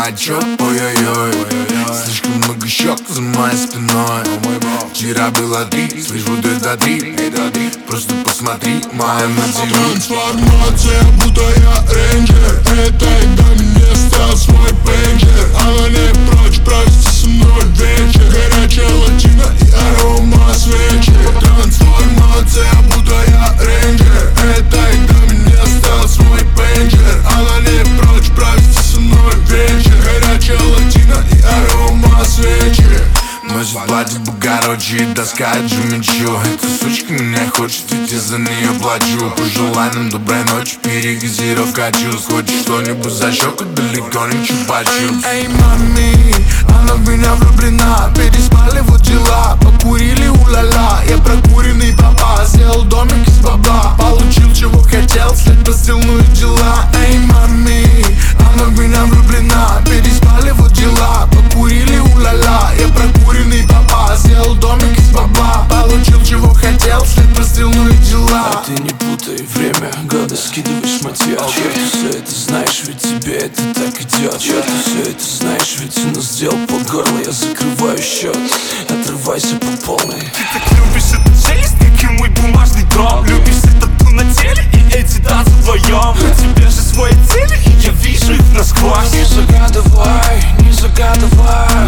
отчет, ой-ой-ой. Слишком много щек за моей спиной. Вчера было 3, слышь, вот это 3. Просто посмотри, моя мотивация. Трансформация, будто я рейнджер. Этой даме не стал свой пейнджер. Она не прочь провести со мной вечер. Горячая латина и арома свечи. Трансформация, будто я рейнджер. Этой даме не стал свой пейнджер. Она не прочь провести со мной вечер. Горячая латина и арома свечи. Носит платье покороче и таскает жумичу. Эта сучка меня хочет, ведь я за нее плачу. Пожелай нам доброй ночи, перегазировка чувств. Хочешь что-нибудь за щеку, далеко не чупа-чупс. Эй, мами, она в меня влюблена. Переспали вот дела, покурили у-ла-ла. Я прокуренный папа, сделал домик из бабла. Получил чего хотел, след простил, ну и дела. Эй, мами, она в меня влюблена. Переспали вот дела, покурили у-ла-ла. Я прокуренный папа, сделал домик из бабла. Получил чего хотел, след простил, ну и дела. А ты не путай время, года скидываешь макияж. Черт, ты все это знаешь, ведь тебе это так идет. Черт, ты все это знаешь, ведь у нас дел по горло. Я закрываю счет, отрывайся по полной. Ты так любишь эту челюсть, как и мой бумажный дом. Любишь тату на теле и эти танцы вдвоем. У тебя же свои цели, и я вижу их насквозь. Не загадывай, не загадывай.